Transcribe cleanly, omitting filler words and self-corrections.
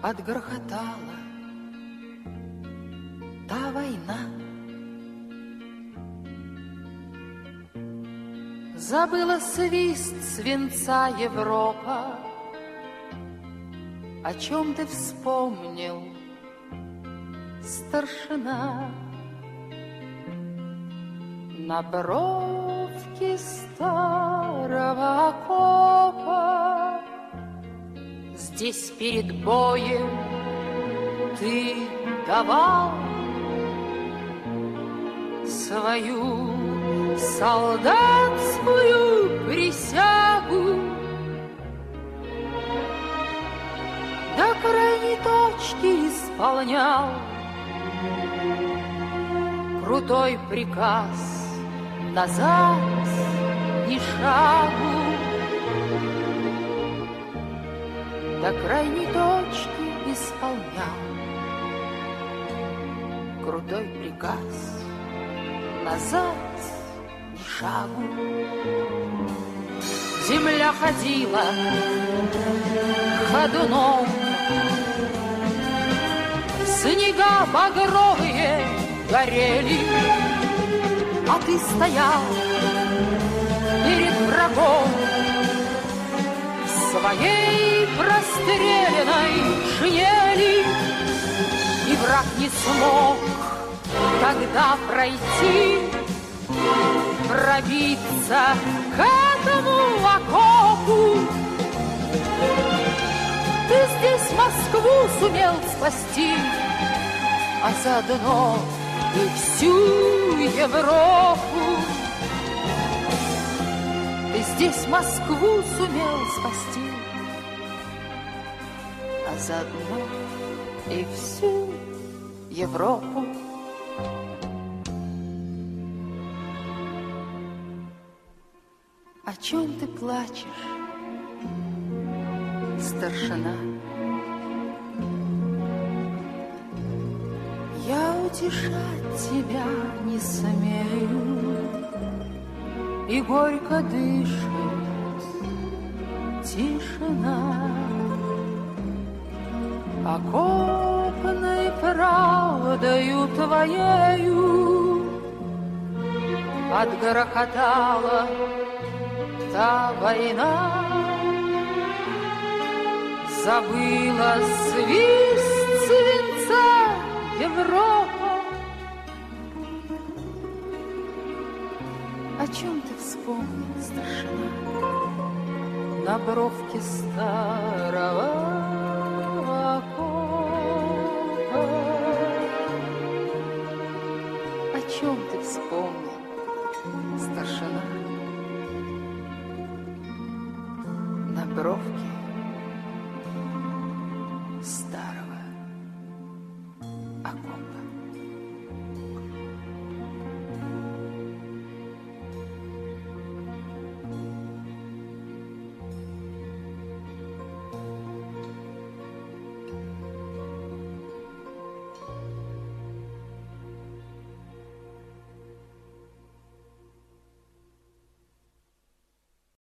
отгрохотала та война. Забыла свист свинца Европа. О чем ты вспомнил, старшина? На бровке старого окопа. Здесь перед боем ты давал свою солдатскую присягу, до крайней точки исполнял крутой приказ: назад ни шагу. До крайней точки исполнял крутой приказ: назад ни шагу. Земля ходила ходуном, снега багровые горели, а ты стоял перед врагом в своей простреленной шинели. И враг не смог тогда пройти, пробиться к этому окопу. Ты здесь Москву сумел спасти, а заодно и всю Европу. Ты здесь Москву сумел спасти, а заодно и всю Европу. О чем ты плачешь, старшина? Я утешать тебя не смею, и горько дышит тишина. Окопной правдою твоею отгрохотала та война. Забыла свист свинца Европа. О чем ты вспомнил, старшина? На бровке старого окопа. О чем ты вспомнил, старшина? На бровке старого окопа.